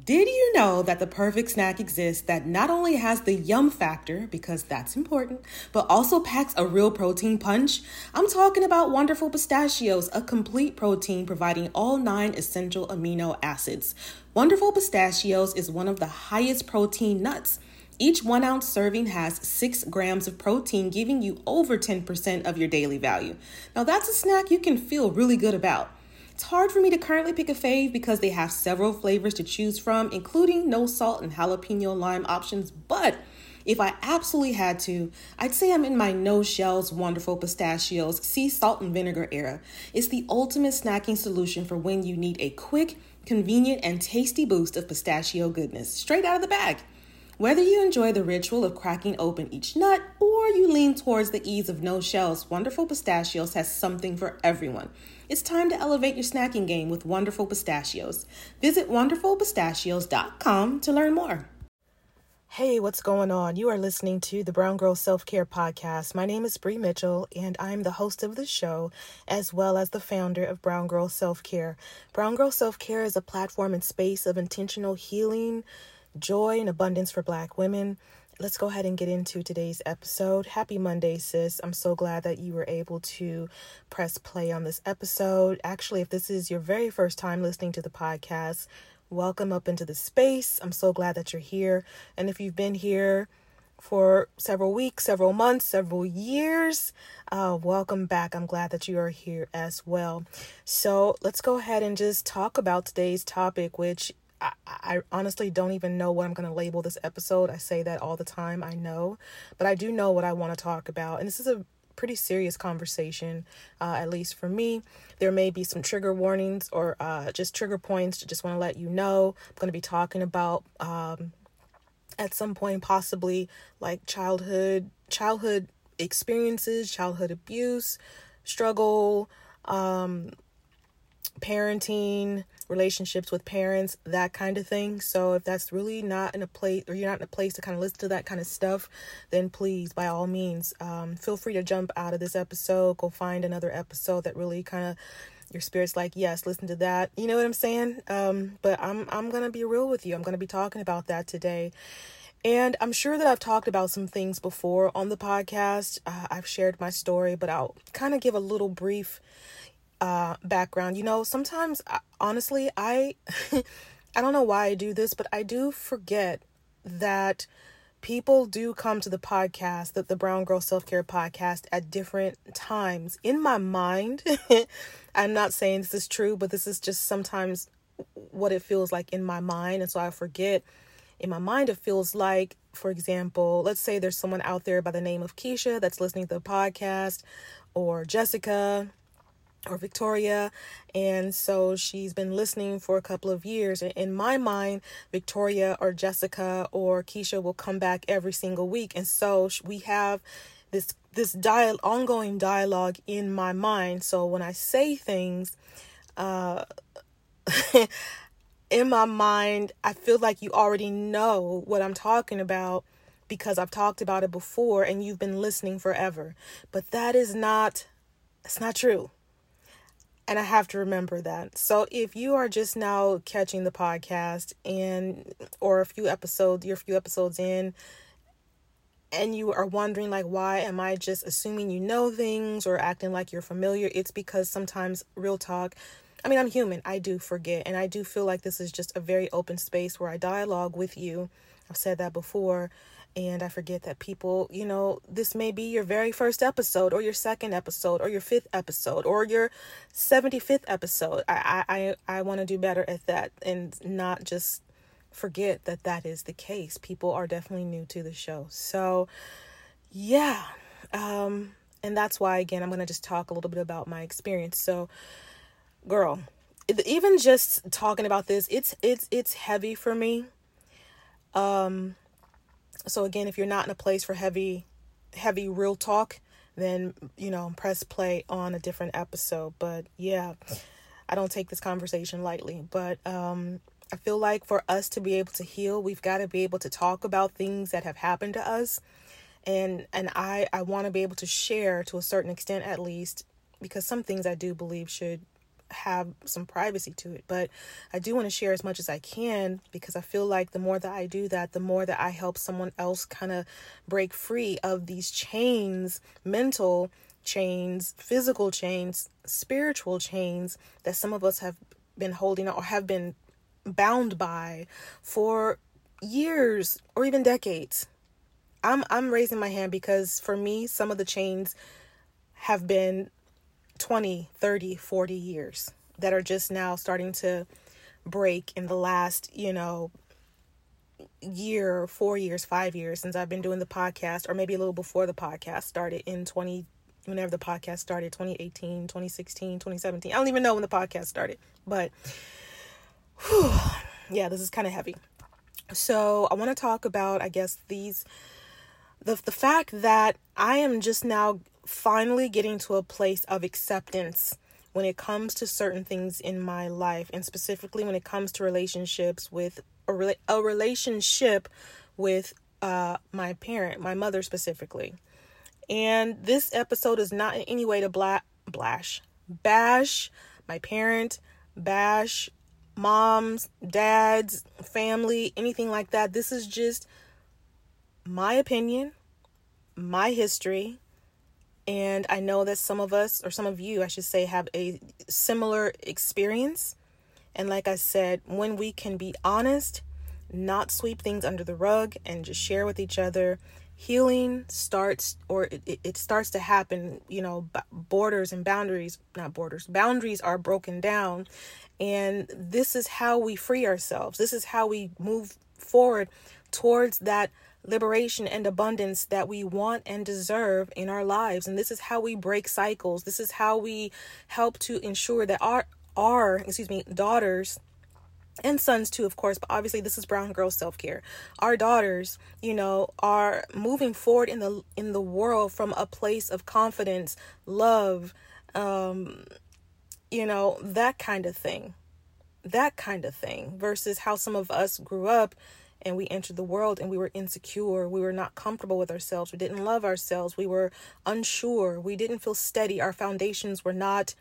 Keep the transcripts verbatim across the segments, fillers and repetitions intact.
Did you know that the perfect snack exists that not only has the yum factor, because that's important, but also packs a real protein punch? I'm talking about Wonderful Pistachios, a complete protein providing all nine essential amino acids. Wonderful Pistachios is one of the highest protein nuts. Each one ounce serving has six grams of protein, giving you over ten percent of your daily value. Now that's a snack you can feel really good about. It's hard for me to currently pick a fave because they have several flavors to choose from, including no salt and jalapeno lime options. But if I absolutely had to, I'd say I'm in my no shells Wonderful Pistachios sea salt and vinegar era. It's the ultimate snacking solution for when you need a quick, convenient, and tasty boost of pistachio goodness straight out of the bag. Whether you enjoy the ritual of cracking open each nut or you lean towards the ease of no shells, Wonderful Pistachios has something for everyone. It's time to elevate your snacking game with Wonderful Pistachios. Visit wonderful pistachios dot com to learn more. Hey, what's going on? You are listening to the Brown Girl Self-Care Podcast. My name is Bree Mitchell, and I'm the host of the show, as well as the founder of Brown Girl Self-Care. Brown Girl Self-Care is a platform and space of intentional healing, joy, and abundance for Black women. Let's go ahead and get into today's episode. Happy Monday, sis. I'm so glad that you were able to press play on this episode. Actually, if this is your very first time listening to the podcast, welcome up into the space. I'm so glad that you're here. And if you've been here for several weeks, several months, several years, uh, welcome back. I'm glad that you are here as well. So let's go ahead and just talk about today's topic, which I, I honestly don't even know what I'm going to label this episode. I say that all the time, I know, but I do know what I want to talk about. And this is a pretty serious conversation, uh, at least for me. There may be some trigger warnings or uh, just trigger points to just want to let you know. I'm going to be talking about um, at some point, possibly like childhood, childhood experiences, childhood abuse, struggle, um, parenting, relationships with parents, that kind of thing. So if that's really not in a place, or you're not in a place to kind of listen to that kind of stuff, then please, by all means, um, feel free to jump out of this episode, go find another episode that really kind of, your spirit's like, yes, listen to that. You know what I'm saying? Um, but I'm, I'm going to be real with you. I'm going to be talking about that today. And I'm sure that I've talked about some things before on the podcast. Uh, I've shared my story, but I'll kind of give a little brief Uh, background. You know, sometimes, uh, honestly, I, I don't know why I do this, but I do forget that people do come to the podcast, that the Brown Girl Self-Care Podcast, at different times. In my mind, I'm not saying this is true, but this is just sometimes what it feels like in my mind. And so I forget. In my mind, it feels like, for example, let's say there's someone out there by the name of Keisha that's listening to the podcast, or Jessica, or Victoria, and so she's been listening for a couple of years. And in my mind, Victoria or Jessica or Keisha will come back every single week, and so we have this this dia- ongoing dialogue in my mind. So when I say things, uh, in my mind, I feel like you already know what I'm talking about because I've talked about it before, and you've been listening forever. But that is not, that's not true. And I have to remember that. So if you are just now catching the podcast and, or a few episodes, you're a few episodes in, and you are wondering, like, why am I just assuming you know things or acting like you're familiar? It's because sometimes, real talk, I mean, I'm human. I do forget. And I do feel like this is just a very open space where I dialogue with you. I've said that before. And I forget that people, you know, this may be your very first episode, or your second episode, or your fifth episode, or your seventy-fifth episode. I I, I want to do better at that and not just forget that that is the case. People are definitely new to the show. So, yeah. Um, and that's why, again, I'm going to just talk a little bit about my experience. So, girl, even just talking about this, it's it's it's heavy for me. Um... So again, if you're not in a place for heavy, heavy real talk, then, you know, press play on a different episode. But yeah, I don't take this conversation lightly. But um, I feel like for us to be able to heal, we've got to be able to talk about things that have happened to us. And and I, I want to be able to share to a certain extent, at least, because some things I do believe should have some privacy to it. But I do want to share as much as I can, because I feel like the more that I do that, the more that I help someone else kind of break free of these chains, mental chains, physical chains, spiritual chains that some of us have been holding or have been bound by for years or even decades. I'm I'm raising my hand because for me, some of the chains have been twenty, thirty, forty years that are just now starting to break in the last, you know, year, four years, five years since I've been doing the podcast, or maybe a little before the podcast started in twenty, whenever the podcast started, twenty eighteen, twenty sixteen, twenty seventeen. I don't even know when the podcast started, but whew, yeah, this is kind of heavy. So I want to talk about, I guess, these, the the fact that I am just now finally getting to a place of acceptance when it comes to certain things in my life, and specifically when it comes to relationships with a, rela- a relationship with uh, my parent, my mother specifically. And this episode is not in any way to bla- blash, bash my parent, bash moms, dads, family, anything like that. This is just my opinion, my history. And I know that some of us, or some of you, I should say, have a similar experience. And like I said, when we can be honest, not sweep things under the rug, and just share with each other, healing starts, or it, it starts to happen. You know, borders and boundaries, not borders, boundaries are broken down. And this is how we free ourselves. This is how we move forward towards that liberation and abundance that we want and deserve in our lives. And this is how we break cycles. This is how we help to ensure that our, our, excuse me, daughters and sons too, of course, but obviously this is Brown Girl Self-Care. Our daughters, you know, are moving forward in the, in the world from a place of confidence, love, um, you know, that kind of thing, that kind of thing versus how some of us grew up and we entered the world and we were insecure. We were not comfortable with ourselves. We didn't love ourselves. We were unsure. We didn't feel steady. Our foundations were not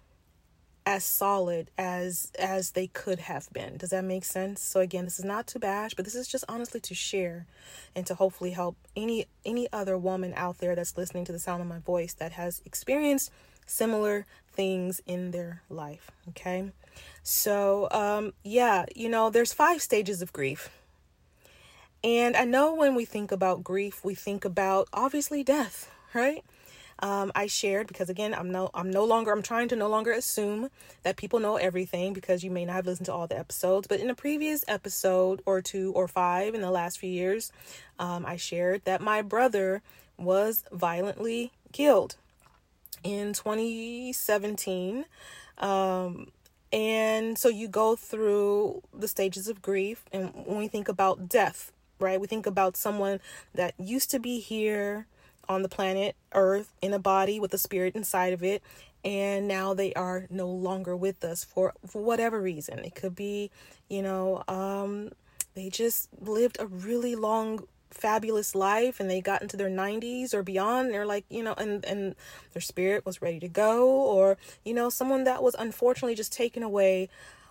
as solid as as they could have been. Does that make sense? So again, this is not to bash, but this is just honestly to share and to hopefully help any any other woman out there that's listening to the sound of my voice that has experienced similar things in their life. Okay. So, um, yeah, you know, there's five stages of grief. And I know when we think about grief, we think about obviously death, right? Um, I shared because again, I'm no, I'm no longer, I'm trying to no longer assume that people know everything, because you may not have listened to all the episodes, but in a previous episode or two or five in the last few years, um, I shared that my brother was violently killed in twenty seventeen. Um, and so you go through the stages of grief. And when we think about death, right, we think about someone that used to be here on the planet Earth in a body with a spirit inside of it. And now they are no longer with us for, for whatever reason. It could be, you know, um, they just lived a really long, fabulous life and they got into their nineties or beyond. And they're like, you know, and, and their spirit was ready to go. Or, you know, someone that was unfortunately just taken away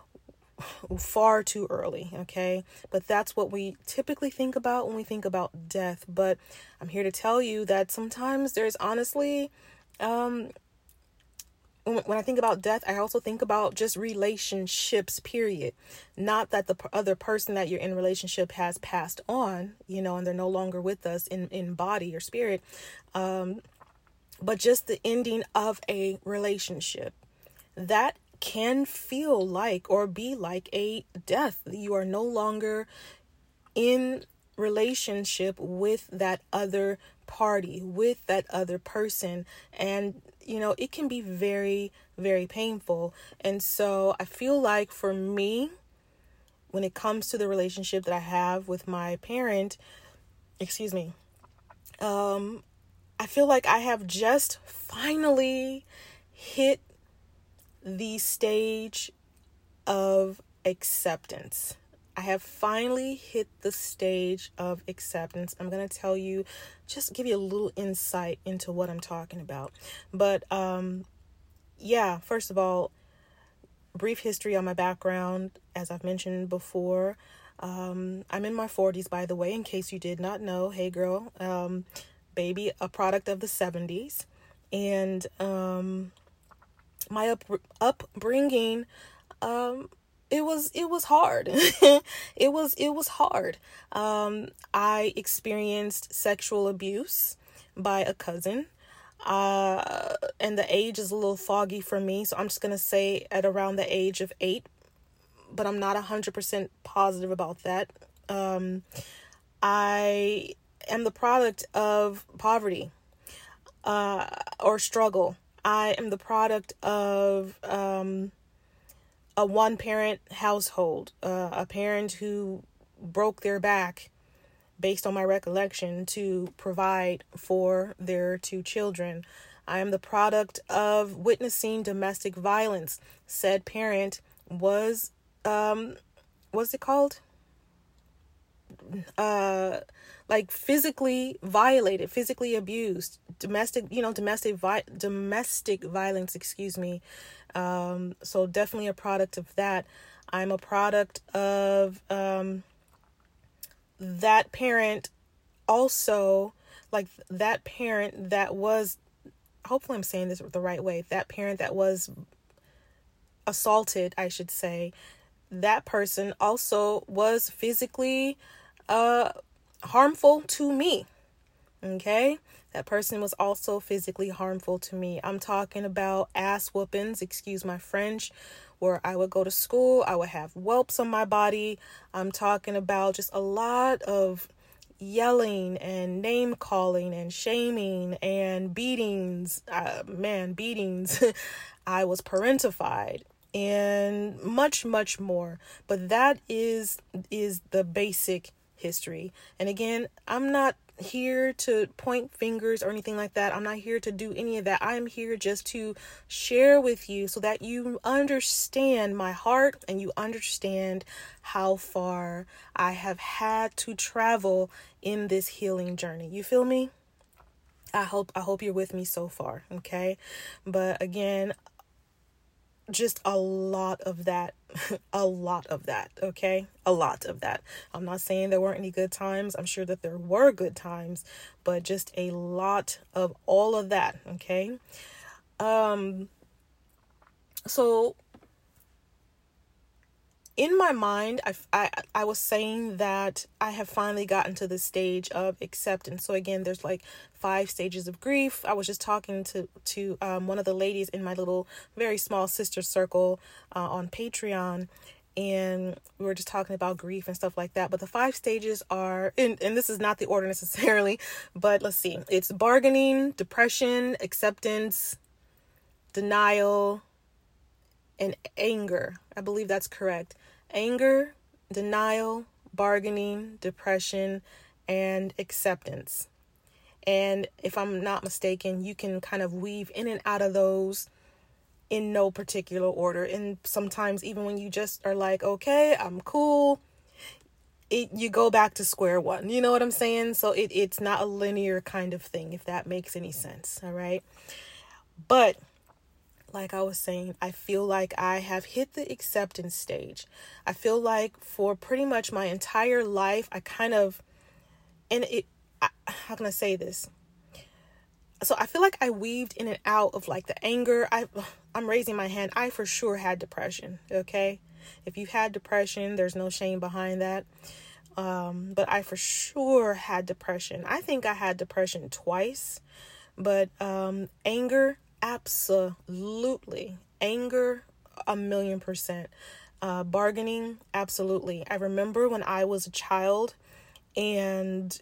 far too early. Okay. But that's what we typically think about when we think about death. But I'm here to tell you that sometimes there's honestly, um, when I think about death, I also think about just relationships, period. Not that the other person that you're in relationship has passed on, you know, and they're no longer with us in, in body or spirit. Um, but just the ending of a relationship. That can feel like or be like a death. You are no longer in relationship with that other party, with that other person. And, you know, it can be very, very painful. And so I feel like for me, when it comes to the relationship that I have with my parent, excuse me, um, I feel like I have just finally hit the stage of acceptance. I have finally hit the stage of acceptance. I'm going to tell you, just give you a little insight into what I'm talking about. But, um, yeah, first of all, brief history on my background, as I've mentioned before. Um, I'm in my forties, by the way, in case you did not know. Hey, girl, um, baby, a product of the seventies. And um, my up, upbringing, um, it was it was hard. it was it was hard. Um, I experienced sexual abuse by a cousin. Uh, and the age is a little foggy for me, so I'm just gonna say at around the age of eight, but I'm not one hundred percent positive about that. Um, I am the product of poverty uh, or struggle. I am the product of um, a one-parent household, uh, a parent who broke their back, based on my recollection, to provide for their two children. I am the product of witnessing domestic violence. Said parent was, um, what's it called? Uh, like physically violated, physically abused, domestic, you know, domestic, vi- domestic violence, excuse me. Um, so definitely a product of that. I'm a product of, um, that parent also, like that parent that was, hopefully I'm saying this the right way, that parent that was assaulted, I should say, that person also was physically uh, harmful to me. Okay? That person was also physically harmful to me. I'm talking about ass whoopings, excuse my French, where I would go to school, I would have whelps on my body. I'm talking about just a lot of yelling and name calling and shaming and beatings. Uh, man, beatings. I was parentified and much, much more. But that is is the basic history. And again, I'm not here to point fingers or anything like that. I'm not here to do any of that. I'm here just to share with you so that you understand my heart and you understand how far I have had to travel in this healing journey. You feel me? I hope I hope you're with me so far, okay? But again, just a lot of that, a lot of that, okay? A lot of that. I'm not saying there weren't any good times. I'm sure that there were good times, but just a lot of all of that, okay? Um, so in my mind, I, I, I was saying that I have finally gotten to the stage of acceptance. So again, there's like five stages of grief. I was just talking to, to um, one of the ladies in my little, very small sister circle uh, on Patreon. And we were just talking about grief and stuff like that. But the five stages are, and, and this is not the order necessarily, but let's see. It's bargaining, depression, acceptance, denial, and anger. I believe that's correct. Anger, denial, bargaining, depression, and acceptance. And if I'm not mistaken, you can kind of weave in and out of those in no particular order. And sometimes even when you just are like, okay, I'm cool, it, you go back to square one. You know what I'm saying? So it, it's not a linear kind of thing, if that makes any sense. All right. But like I was saying, I feel like I have hit the acceptance stage. I feel like for pretty much my entire life, I kind of, and it, I, how can I say this? So I feel like I weaved in and out of like the anger. I, I'm raising my hand. I for sure had depression. Okay. If you've had depression, there's no shame behind that. Um, but I for sure had depression. I think I had depression twice, but, um, anger, absolutely. Anger, a million percent. Uh, bargaining, absolutely. I remember when I was a child and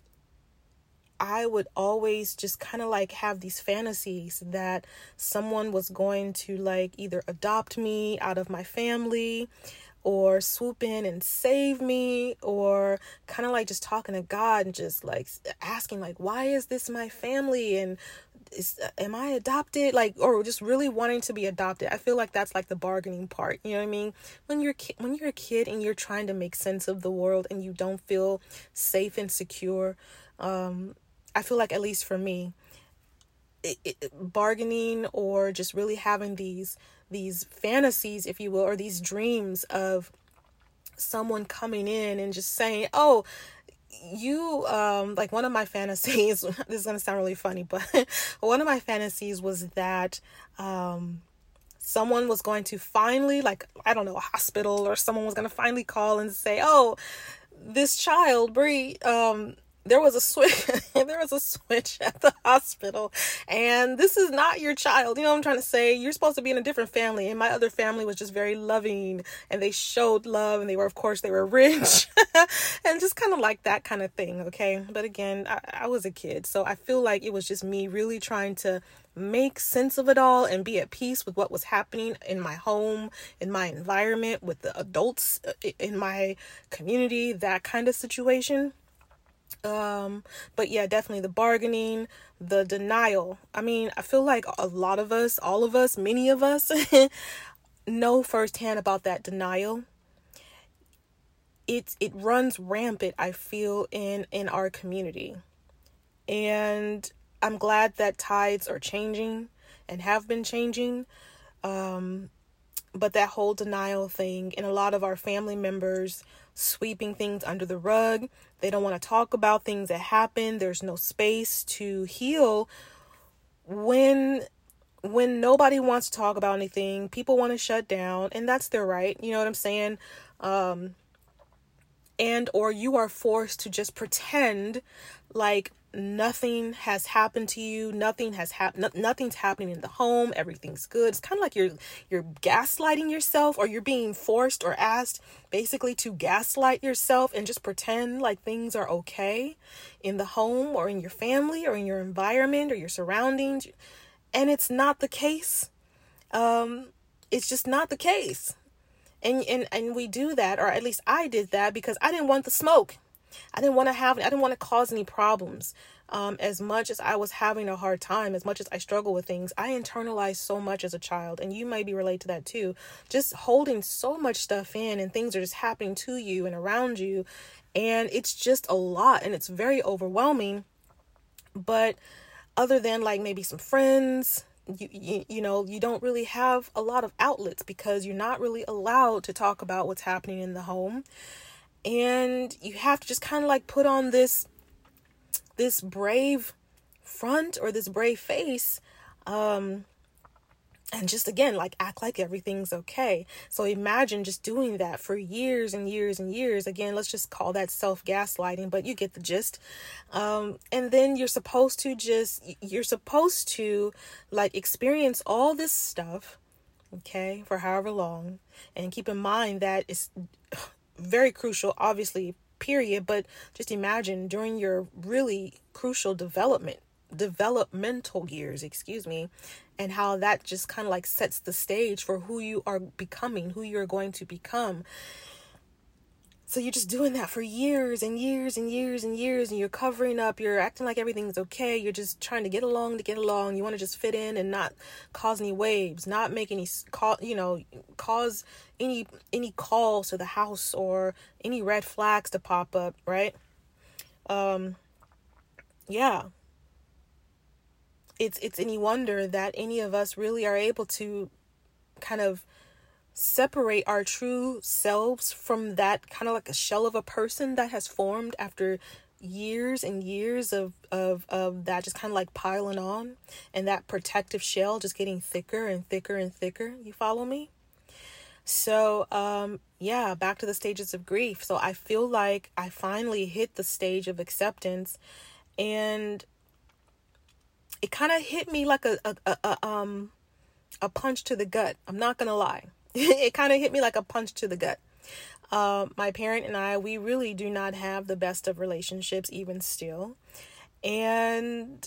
I would always just kind of like have these fantasies that someone was going to like either adopt me out of my family or swoop in and save me, or kind of like just talking to God and just like asking like, why is this my family? And is, am I adopted? Like, or just really wanting to be adopted. I feel like that's like the bargaining part. You know what I mean? When you're, ki- when you're a kid and you're trying to make sense of the world and you don't feel safe and secure, um, I feel like, at least for me, it, it, bargaining or just really having these these fantasies, if you will, or these dreams of someone coming in and just saying, oh, you, um, like one of my fantasies, this is going to sound really funny, but one of my fantasies was that, um, someone was going to finally, like, I don't know, a hospital or someone was going to finally call and say, oh, this child, Bree, um, there was a switch, there was a switch at the hospital, and this is not your child. You know what I'm trying to say? You're supposed to be in a different family, and my other family was just very loving, and they showed love, and they were, of course, they were rich, and just kind of like that kind of thing, okay? But again, I, I was a kid, so I feel like it was just me really trying to make sense of it all and be at peace with what was happening in my home, in my environment, with the adults in my community, that kind of situation. Um, but yeah, definitely the bargaining, the denial. I mean, I feel like a lot of us, all of us, many of us know firsthand about that denial. It, it runs rampant, I feel, in, in our community. And I'm glad that tides are changing and have been changing. Um, but that whole denial thing, and a lot of our family members sweeping things under the rug. They don't want to talk about things that happen. There's no space to heal when when nobody wants to talk about anything. People want to shut down, and that's their right. You know what I'm saying? Um, and or you are forced to just pretend like nothing has happened to you, nothing has happened, no- nothing's happening in the home, everything's good. It's kind of like you're you're gaslighting yourself, or you're being forced or asked basically to gaslight yourself and just pretend like things are okay in the home or in your family or in your environment or your surroundings. And it's not the case. Um, it's just not the case. And, and, and we do that, or at least I did that, because I didn't want the smoke. I didn't want to have, I didn't want to cause any problems. Um, as much as I was having a hard time, as much as I struggle with things, I internalized so much as a child, and you might be related to that too. Just holding so much stuff in, and things are just happening to you and around you, and it's just a lot, and it's very overwhelming. But other than like maybe some friends, you, you you know, you don't really have a lot of outlets, because you're not really allowed to talk about what's happening in the home. And you have to just kind of like put on this this brave front, or this brave face, um, and just, again, like act like everything's okay. So imagine just doing that for years and years and years. Again, let's just call that self-gaslighting, but you get the gist. Um, and then you're supposed to just, you're supposed to like experience all this stuff, okay, for however long. And keep in mind that it's very crucial, obviously, period, but just imagine during your really crucial development, developmental years, excuse me, and how that just kind of like sets the stage for who you are becoming, who you're going to become. So you're just doing that for years and years and years and years, and you're covering up, you're acting like everything's okay, you're just trying to get along to get along, you want to just fit in and not cause any waves, not make any call, you know, cause any any calls to the house or any red flags to pop up, right? Um, yeah. It's it's any wonder that any of us really are able to kind of separate our true selves from that kind of like a shell of a person that has formed after years and years of, of, of that just kind of like piling on, and that protective shell just getting thicker and thicker and thicker. You follow me? So, um, yeah, back to the stages of grief. So I feel like I finally hit the stage of acceptance, and it kind of hit me like a, a, a, a, um, a punch to the gut. I'm not going to lie. It kind of hit me like a punch to the gut. Uh, my parent and I, we really do not have the best of relationships, even still. And,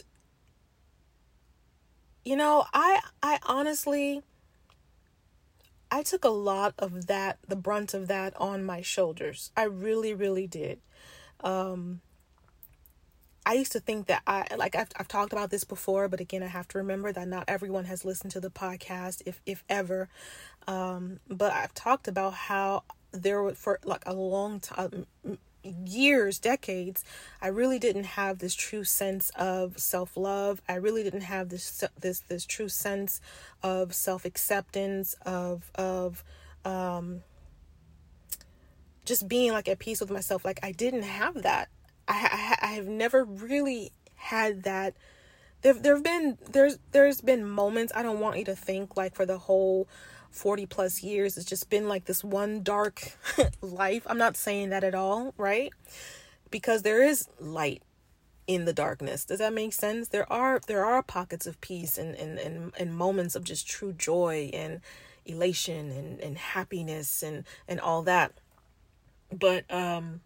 you know, I, I honestly, I took a lot of that, the brunt of that on my shoulders. I really, really did. Um, I used to think that I, like I've, I've talked about this before, but again, I have to remember that not everyone has listened to the podcast, if, if ever. Um, but I've talked about how there were, for like a long time, years, decades, I really didn't have this true sense of self-love. I really didn't have this this this true sense of self-acceptance, of of um just being like at peace with myself. Like I didn't have that. I I, I have never really had that. There there've been there's there's been moments. I don't want you to think like for the whole forty plus years it's just been like this one dark life. I'm not saying that at all, right? Because there is light in the darkness. Does that make sense? There are there are pockets of peace and and, and, and moments of just true joy and elation and, and happiness and, and all that. But um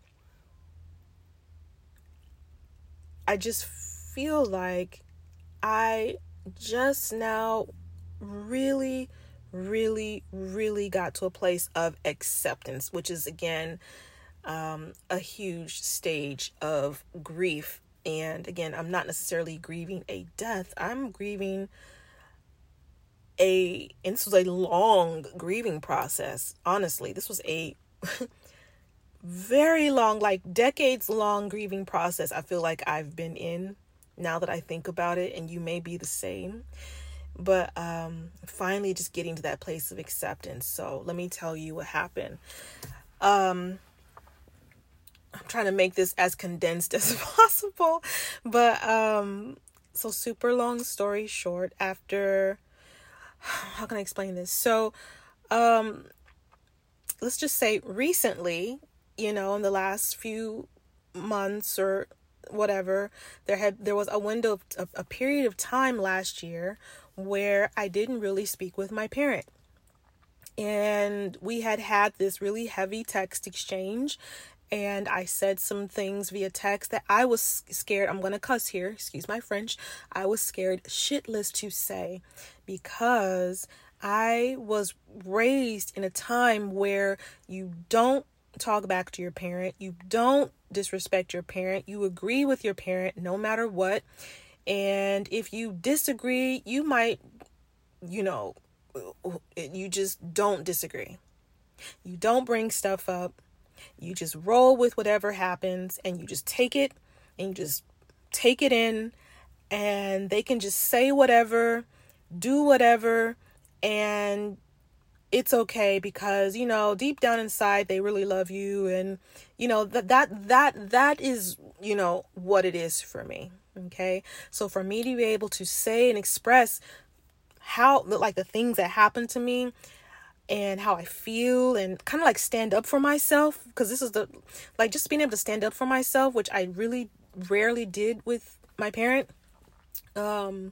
I just feel like I just now really really, really got to a place of acceptance, which is, again, um, a huge stage of grief. And again, I'm not necessarily grieving a death. I'm grieving a, and this was a long grieving process. Honestly, this was a very long, like decades long grieving process I feel like I've been in now that I think about it, and you may be the same. But um, finally just getting to that place of acceptance. So let me tell you what happened. Um, I'm trying to make this as condensed as possible. But um, so super long story short, after, how can I explain this? So um, let's just say recently, you know, in the last few months or whatever, there had there was a window of a, a period of time last year where I didn't really speak with my parent. And we had had this really heavy text exchange. And I said some things via text that I was scared. I'm going to cuss here. Excuse my French. I was scared shitless to say, because I was raised in a time where you don't talk back to your parent. You don't disrespect your parent. You agree with your parent no matter what. And if you disagree, you might, you know, you just don't disagree. You don't bring stuff up. You just roll with whatever happens, and you just take it and you just take it in, and they can just say whatever, do whatever, and it's okay, because, you know, deep down inside, they really love you. And, you know, that, that, that, that is, you know, what it is for me. Okay. So for me to be able to say and express how, like, the things that happen to me and how I feel, and kind of like stand up for myself, because this is the, like, just being able to stand up for myself, which I really rarely did with my parent. Um,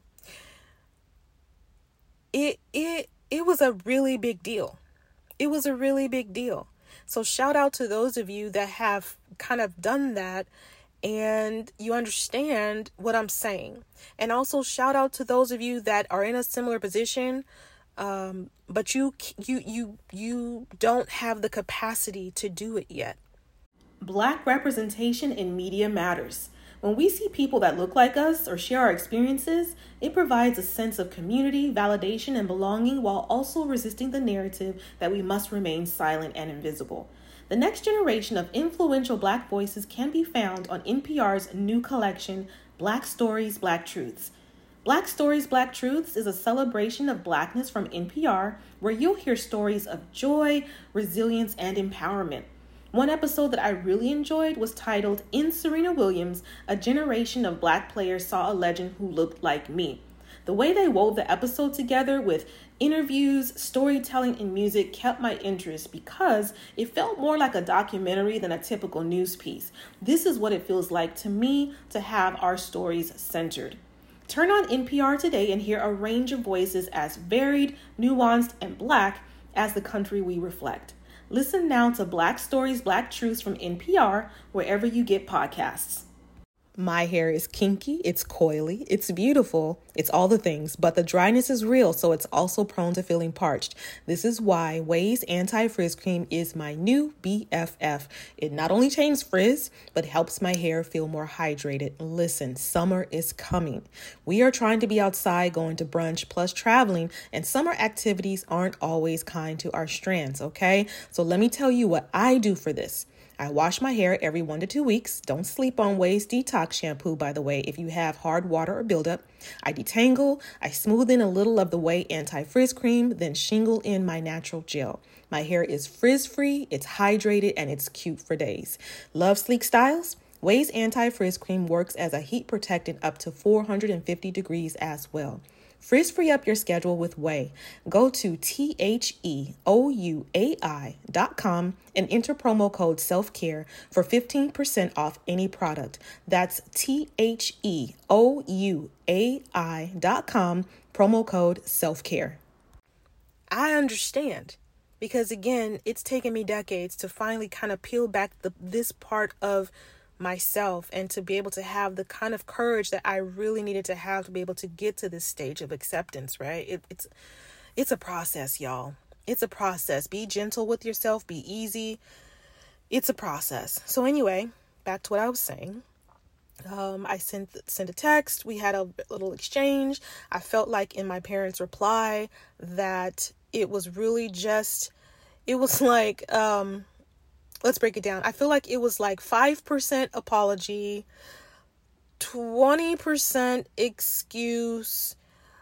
it, it, it was a really big deal. It was a really big deal. So shout out to those of you that have kind of done that and you understand what I'm saying. And also shout out to those of you that are in a similar position, um, but you you you you don't have the capacity to do it yet. Black representation in media matters. When we see people that look like us or share our experiences, it provides a sense of community, validation, and belonging, while also resisting the narrative that we must remain silent and invisible. The next generation of influential Black voices can be found on N P R's new collection, Black Stories, Black Truths. Black Stories, Black Truths is a celebration of Blackness from N P R, where you'll hear stories of joy, resilience, and empowerment. One episode that I really enjoyed was titled, In Serena Williams, a generation of Black players saw a legend who looked like me. The way they wove the episode together with interviews, storytelling, and music kept my interest, because it felt more like a documentary than a typical news piece. This is what it feels like to me to have our stories centered. Turn on N P R today and hear a range of voices as varied, nuanced, and Black as the country we reflect. Listen now to Black Stories, Black Truths from N P R, wherever you get podcasts. My hair is kinky, it's coily, it's beautiful, it's all the things, but the dryness is real, so it's also prone to feeling parched. This is why Ouai's Anti-Frizz Cream is my new B F F. It not only changes frizz, but helps my hair feel more hydrated. Listen, summer is coming. We are trying to be outside, going to brunch, plus traveling, and summer activities aren't always kind to our strands, okay? So let me tell you what I do for this. I wash my hair every one to two weeks. Don't sleep on Ouai's Detox Shampoo, by the way, if you have hard water or buildup. I detangle. I smooth in a little of the Ouai Anti-Frizz Cream, then shingle in my natural gel. My hair is frizz-free, it's hydrated, and it's cute for days. Love sleek styles? Ouai's Anti-Frizz Cream works as a heat protectant up to four hundred fifty degrees as well. Frizz free up your schedule with Ouai. Go to T H E O U A I dot com and enter promo code self-care for fifteen percent off any product. That's T H E O U A I dot com, promo code self-care. I understand, because again, it's taken me decades to finally kind of peel back the this part of myself and to be able to have the kind of courage that I really needed to have to be able to get to this stage of acceptance, right? It, it's it's a process, y'all. It's a process. Be gentle with yourself. Be easy. It's a process. So anyway, back to what I was saying. Um, I sent sent a text. We had a little exchange. I felt like in my parents' reply that it was really just, it was like, um, let's break it down. I feel like it was like five percent apology, twenty percent excuse,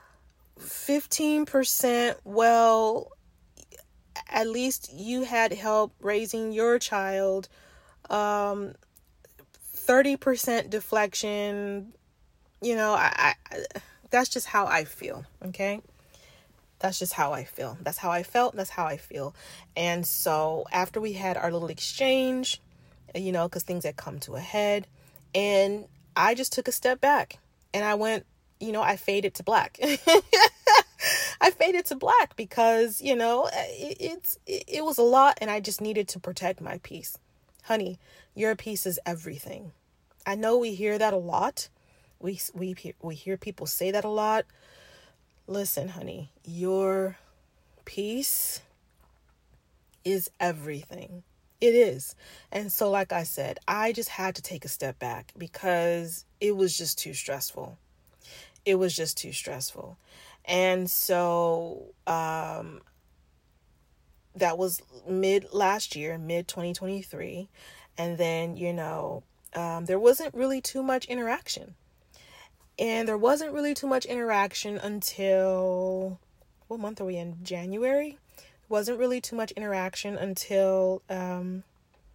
fifteen percent, well, at least you had help raising your child, um, thirty percent deflection. You know, I, I that's just how I feel, okay? That's just how I feel. That's how I felt. That's how I feel. And so after we had our little exchange, you know, because things had come to a head, and I just took a step back and I went, you know, I faded to black. I faded to black because, you know, it, it's, it, it was a lot, and I just needed to protect my peace. Honey, your peace is everything. I know we hear that a lot. We, we, we hear people say that a lot. Listen, honey, your peace is everything. It is. And so, like I said, I just had to take a step back because it was just too stressful. It was just too stressful. And so, um, that was mid last year, mid twenty twenty-three. And then, you know, um, there wasn't really too much interaction. And there wasn't really too much interaction until, what month are we in? January? Wasn't really too much interaction until um,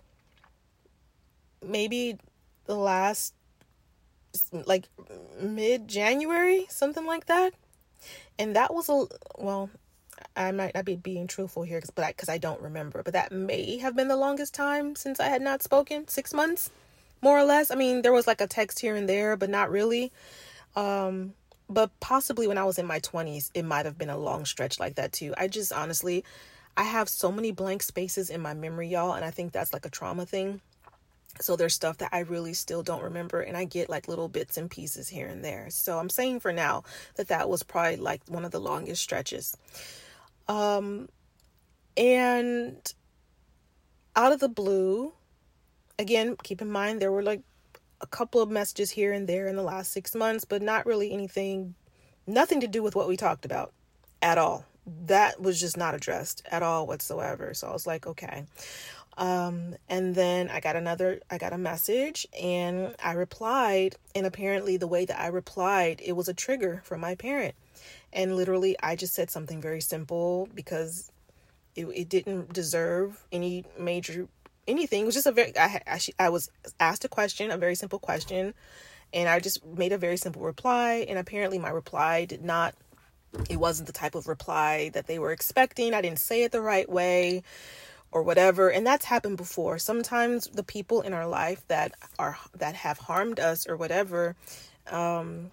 maybe the last, like mid-January, something like that. And that was a, well, I might not be being truthful here, cause, but I, because I don't remember. But that may have been the longest time since I had not spoken, six months, more or less. I mean, there was like a text here and there, but not really. Um, but possibly when I was in my twenties, it might have been a long stretch like that too. I just honestly, I have so many blank spaces in my memory, y'all. And I think that's like a trauma thing. So there's stuff that I really still don't remember. And I get like little bits and pieces here and there. So I'm saying for now that that was probably like one of the longest stretches. Um, and out of the blue, again, keep in mind, there were like a couple of messages here and there in the last six months, but not really anything, nothing to do with what we talked about at all. That was just not addressed at all whatsoever. So I was like, okay. Um, and then I got another, I got a message and I replied, and apparently the way that I replied, it was a trigger for my parent. And literally I just said something very simple because it, it didn't deserve any major anything. It was just a very, I, I, I was asked a question, a very simple question, and I just made a very simple reply. And apparently my reply did not, it wasn't the type of reply that they were expecting. I didn't say it the right way or whatever. And that's happened before. Sometimes the people in our life that are, that have harmed us or whatever, um,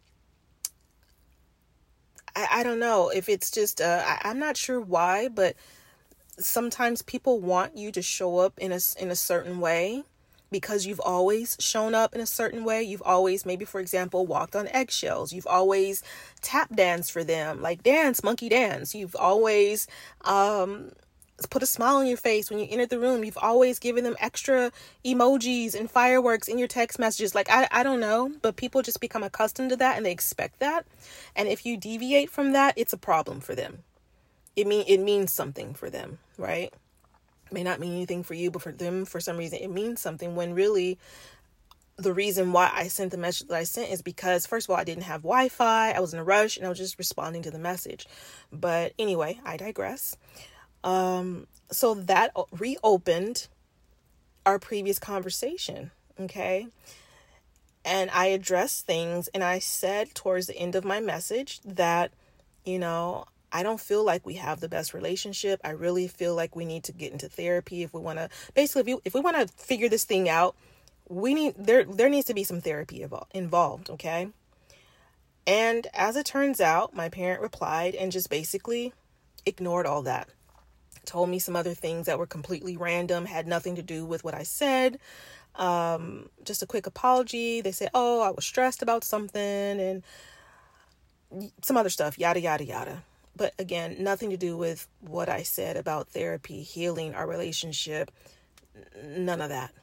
I, I don't know if it's just, uh, I, I'm not sure why, but sometimes people want you to show up in a, in a certain way because you've always shown up in a certain way. You've always, maybe for example, walked on eggshells. You've always tap danced for them, like dance, monkey dance. You've always um, put a smile on your face when you entered the room. You've always given them extra emojis and fireworks in your text messages. Like, I, I don't know, but people just become accustomed to that and they expect that. And if you deviate from that, it's a problem for them. It mean it means something for them, right? may not mean anything for you, but for them, for some reason, it means something, when really the reason why I sent the message that I sent is because, first of all, I didn't have Wi-Fi. I was in a rush and I was just responding to the message. But anyway, I digress. Um, so that reopened our previous conversation. Okay. And I addressed things, and I said towards the end of my message that, you know, I don't feel like we have the best relationship. I really feel like we need to get into therapy if we want to, basically, if, you, if we want to figure this thing out, we need, there, there needs to be some therapy involved. Okay. And as it turns out, my parent replied and just basically ignored all that. Told me some other things that were completely random, had nothing to do with what I said. Um, just a quick apology. They said, oh, I was stressed about something and some other stuff, yada, yada, yada. But again, nothing to do with what I said about therapy, healing, our relationship, none of that.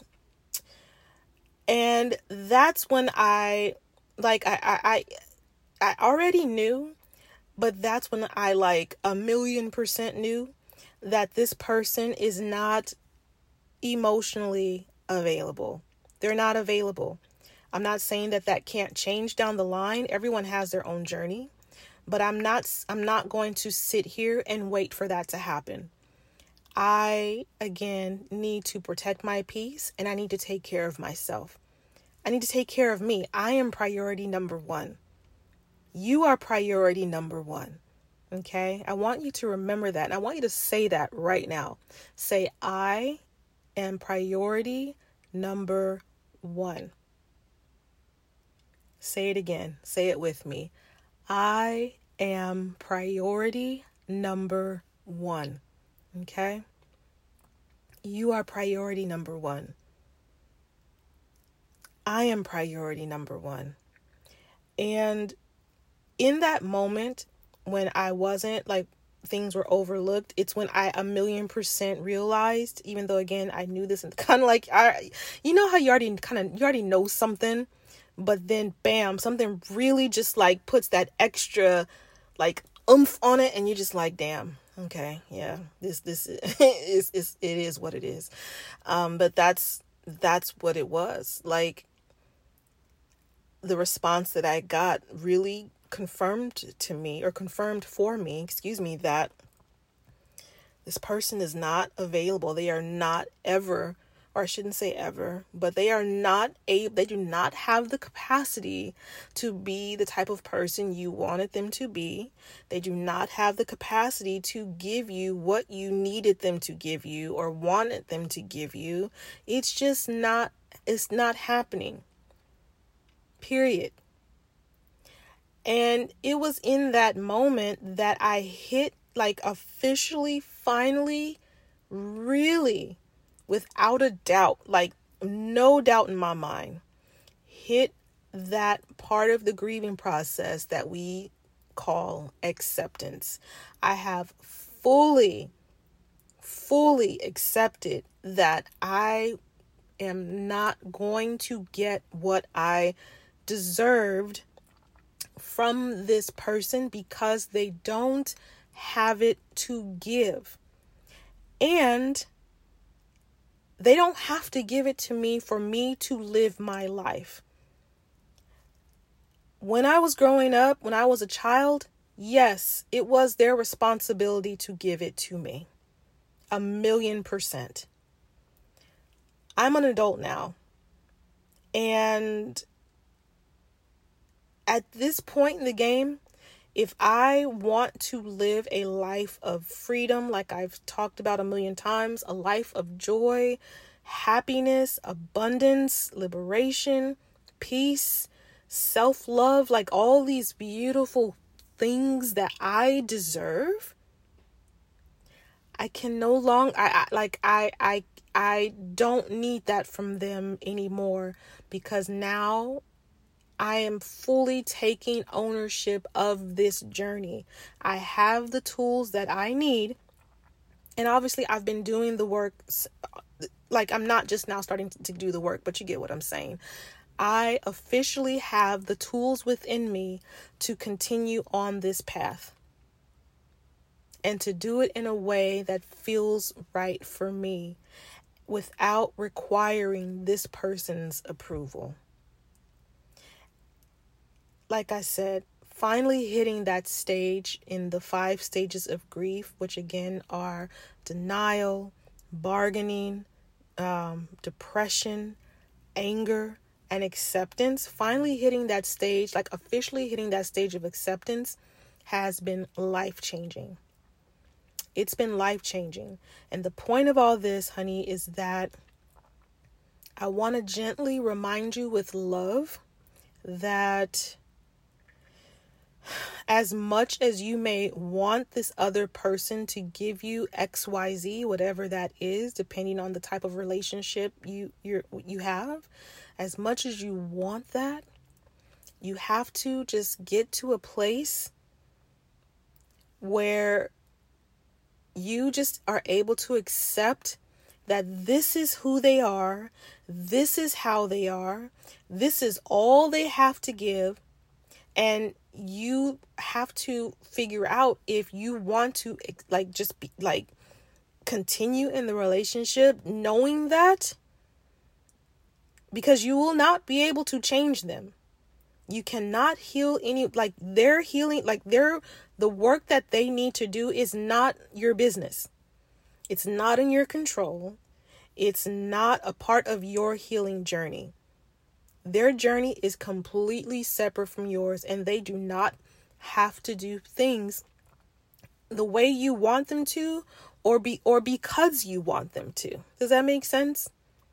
And that's when I, like, I, I, I, I already knew, but that's when I like a million percent knew that this person is not emotionally available. They're not available. I'm not saying that that can't change down the line. Everyone has their own journey, but I'm not, I'm not going to sit here and wait for that to happen. I, again, need to protect my peace, and I need to take care of myself. I need to take care of me. I am priority number one. You are priority number one. Okay? I want you to remember that. And I want you to say that right now. Say, I am priority number one. Say it again. Say it with me. I am priority number one. Okay? You are priority number one. I am priority number one. And in that moment, when I wasn't, like, things were overlooked, it's when I a million percent realized, even though, again, I knew this, and kind of like, I, you know how you already kind of, you already know something, but then bam, something really just like puts that extra like oomph on it, and you're just like, damn, okay, yeah, this, this is, is, it is what it is. Um, but that's, that's what it was. Like, the response that I got really confirmed to me, or confirmed for me, excuse me, that this person is not available. They are not ever, or I shouldn't say ever, but they are not able, they do not have the capacity to be the type of person you wanted them to be. They do not have the capacity to give you what you needed them to give you or wanted them to give you. It's just not, it's not happening. Period. And it was in that moment that I hit, like, officially, finally, really, without a doubt, like no doubt in my mind, hit that part of the grieving process that we call acceptance. I have fully, fully accepted that I am not going to get what I deserved from this person because they don't have it to give. And they don't have to give it to me for me to live my life. When I was growing up, when I was a child, yes, it was their responsibility to give it to me. A million percent. I'm an adult now. And at this point in the game, if I want to live a life of freedom, like I've talked about a million times, a life of joy, happiness, abundance, liberation, peace, self-love, like all these beautiful things that I deserve, I can no longer, I, I like, I, I, I don't need that from them anymore, because now I am fully taking ownership of this journey. I have the tools that I need. And obviously I've been doing the work. Like, I'm not just now starting to do the work, but you get what I'm saying. I officially have the tools within me to continue on this path. and to do it in a way that feels right for me without requiring this person's approval. Like I said, finally hitting that stage in the five stages of grief, which again are denial, bargaining, um, depression, anger, and acceptance. Finally hitting that stage, like officially hitting that stage of acceptance, has been life-changing. It's been life-changing. And the point of all this, honey, is that I want to gently remind you with love that as much as you may want this other person to give you X Y Z, whatever that is, depending on the type of relationship you you you have, as much as you want that, you have to just get to a place where you just are able to accept that this is who they are, this is how they are, this is all they have to give, and you have to figure out if you want to like just be like continue in the relationship knowing that, because you will not be able to change them. You cannot heal any, like their healing, like their, the work that they need to do is not your business. It's not in your control. It's not a part of your healing journey. Their journey is completely separate from yours, and they do not have to do things the way you want them to, or be, or because you want them to. Does that make sense?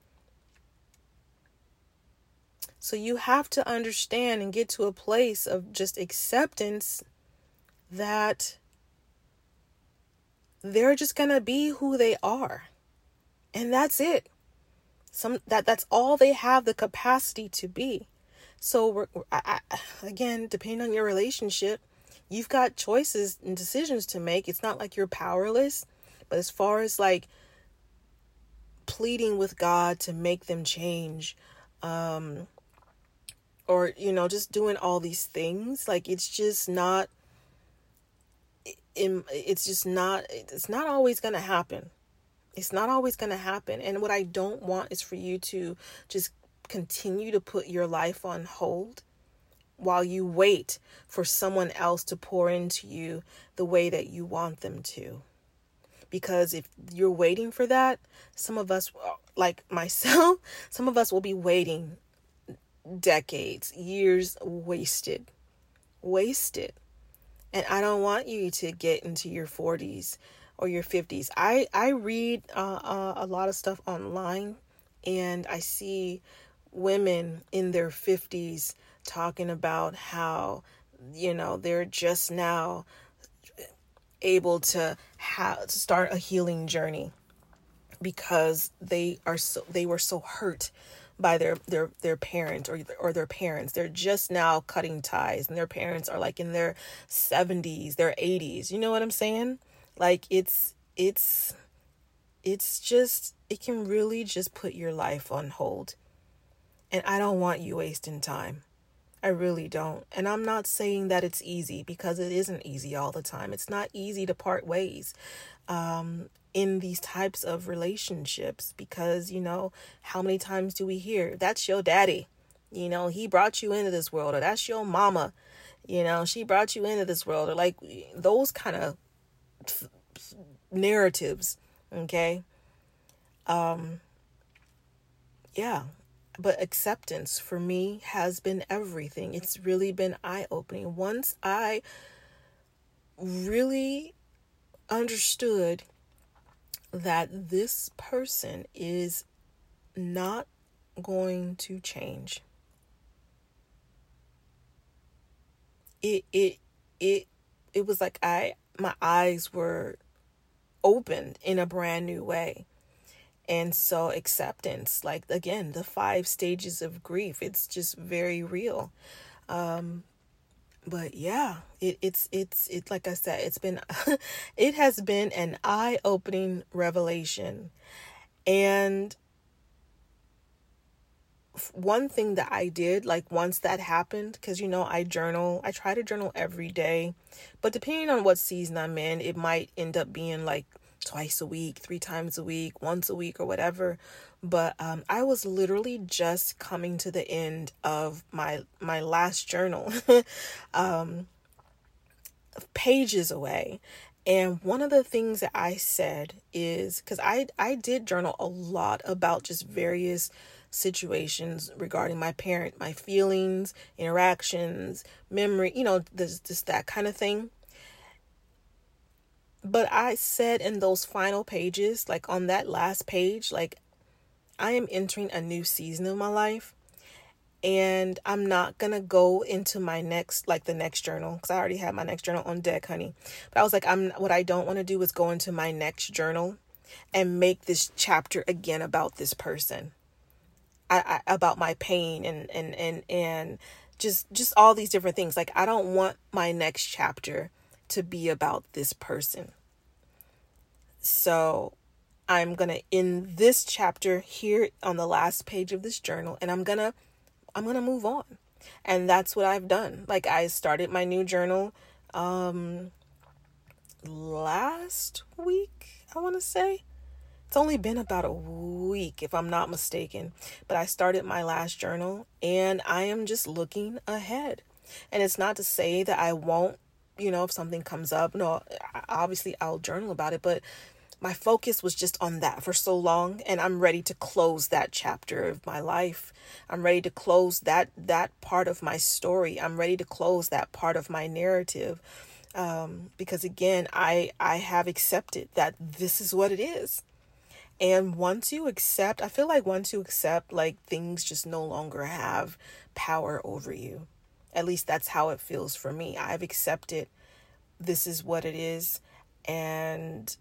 So you have to understand and get to a place of just acceptance that they're just going to be who they are. And that's it. Some that that's all they have the capacity to be. So we're, I, I, again, depending on your relationship, you've got choices and decisions to make. It's not like you're powerless, but as far as like pleading with God to make them change, um, or, you know, just doing all these things, like it's just not, it's just not, it's not always going to happen. It's not always going to happen. And what I don't want is for you to just continue to put your life on hold while you wait for someone else to pour into you the way that you want them to. Because if you're waiting for that, some of us, like myself, some of us will be waiting decades, years wasted, wasted. And I don't want you to get into your forties or your fifties. I, I read uh, uh, a lot of stuff online, and I see women in their fifties talking about how, you know, they're just now able to have to start a healing journey because they are so they were so hurt by their their their parent or or their parents. They're just now cutting ties, and their parents are like in their seventies, their eighties. You know what I'm saying? Like it's it's it's just it can really just put your life on hold. And I don't want you wasting time. I really don't. And I'm not saying that it's easy, because it isn't easy all the time. It's not easy to part ways um, in these types of relationships, because, you know, how many times do we hear, that's your daddy, you know, he brought you into this world, or that's your mama, you know, she brought you into this world, or like those kind of narratives. Okay. Um, yeah. But acceptance for me has been everything. It's really been eye-opening. Once I really understood that this person is not going to change, it it it it was like I my eyes were opened in a brand new way. And so acceptance, like, again, the five stages of grief, it's just very real. Um, but yeah, it, it's, it's, it, like I said, it's been, it has been an eye-opening revelation. And one thing that I did, like once that happened, because, you know, I journal, I try to journal every day, but depending on what season I'm in, it might end up being like twice a week, three times a week, once a week or whatever. But um, I was literally just coming to the end of my, my last journal, um, pages away. And one of the things that I said is, because I, I did journal a lot about just various situations regarding my parent, my feelings, interactions, memory, you know, this, this, that kind of thing. But I said in those final pages, like on that last page, like I am entering a new season of my life, and I'm not going to go into my next, like the next journal, because I already had my next journal on deck, honey. But I was like, I'm, what I don't want to do is go into my next journal and make this chapter again about this person. I, I, about my pain and, and, and, and just, just all these different things. Like, I don't want my next chapter to be about this person. So I'm going to end this chapter here on the last page of this journal, and I'm going to, I'm going to move on. And that's what I've done. Like, I started my new journal, um, last week, I want to say. It's only been about a week, if I'm not mistaken, but I started my last journal, and I am just looking ahead. And it's not to say that I won't, you know, if something comes up, no, obviously I'll journal about it, but my focus was just on that for so long, and I'm ready to close that chapter of my life. I'm ready to close that, that part of my story. I'm ready to close that part of my narrative. Um, because again, I, I have accepted that this is what it is. And once you accept, I feel like once you accept, like, things just no longer have power over you. At least that's how it feels for me. I've accepted this is what it is. And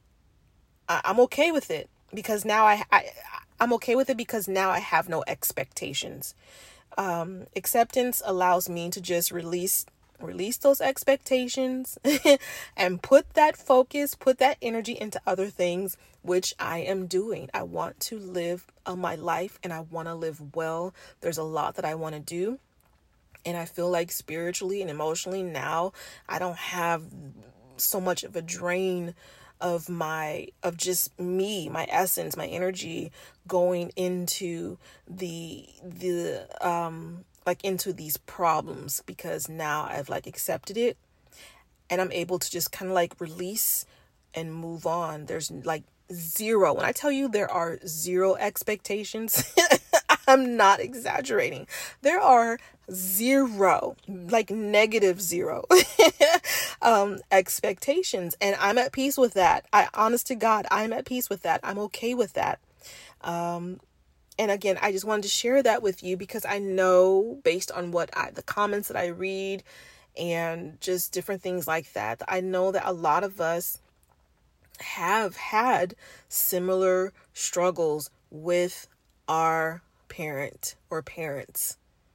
I, I'm okay with it because now I, I, I'm okay with it because now I have no expectations. Um, acceptance allows me to just release Release those expectations and put that focus, put that energy into other things, which I am doing. I want to live uh, my life, and I want to live well. There's a lot that I want to do. And I feel like spiritually and emotionally now, I don't have so much of a drain of my, of just me, my essence, my energy going into the, the, um, like into these problems, because now I've like accepted it, and I'm able to just kind of like release and move on. There's like zero. When I tell you there are zero expectations, I'm not exaggerating. There are zero, like negative zero um, expectations. And I'm at peace with that. I, honest to God, I'm at peace with that. I'm okay with that. Um, And again, I just wanted to share that with you because I know, based on what I, the comments that I read and just different things like that, I know that a lot of us have had similar struggles with our parent or parents.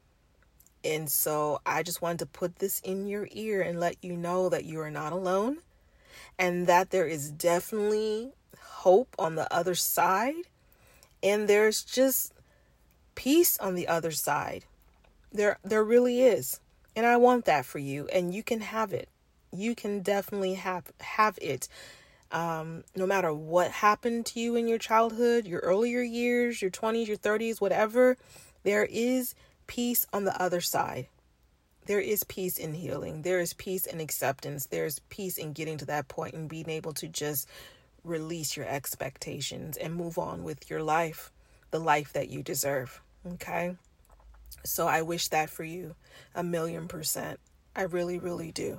And so I just wanted to put this in your ear and let you know that you are not alone, and that there is definitely hope on the other side. And there's just peace on the other side. There, there really is. And I want that for you. And you can have it. You can definitely have, have it. Um, no matter what happened to you in your childhood, your earlier years, your twenties, your thirties, whatever, there is peace on the other side. There is peace in healing. There is peace in acceptance. There's peace in getting to that point and being able to just release your expectations and move on with your life, the life that you deserve. Okay. So I wish that for you a million percent. I really, really do.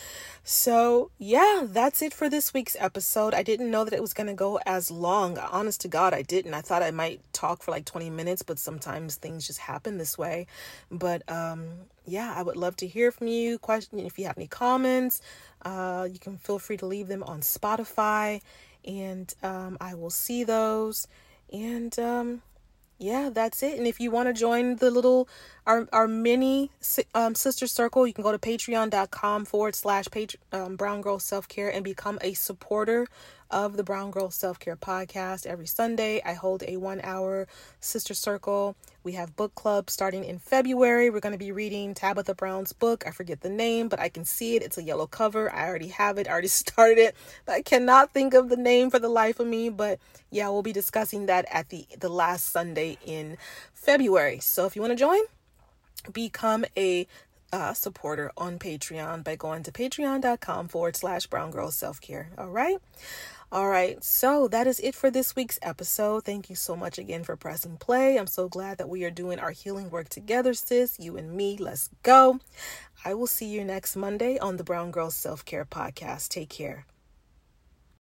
So yeah, that's it for this week's episode. I didn't know that it was going to go as long. Honest to God, I didn't. I thought I might talk for like twenty minutes, but sometimes things just happen this way. But um, yeah, I would love to hear from you. Question if you have any comments, uh, you can feel free to leave them on Spotify, and um, I will see those. And um, yeah, that's it. And if you want to join the little, our, our mini um, sister circle, you can go to patreon.com forward slash page, um, Brown Girl Self-Care and become a supporter of the Brown Girl Self-Care Podcast. Every Sunday, I hold a one-hour sister circle. We have book club starting in February. We're going to be reading Tabitha Brown's book. I forget the name, but I can see it. It's a yellow cover. I already have it. I already started it, but I cannot think of the name for the life of me. But yeah, we'll be discussing that at the, the last Sunday in February. So if you want to join, become a uh, supporter on Patreon by going to patreon.com forward slash Brown Girl Self-Care. All right. All right, so that is it for this week's episode. Thank you so much again for pressing play. I'm so glad that we are doing our healing work together, sis. You and me, let's go. I will see you next Monday on the Brown Girl Self-Care Podcast. Take care.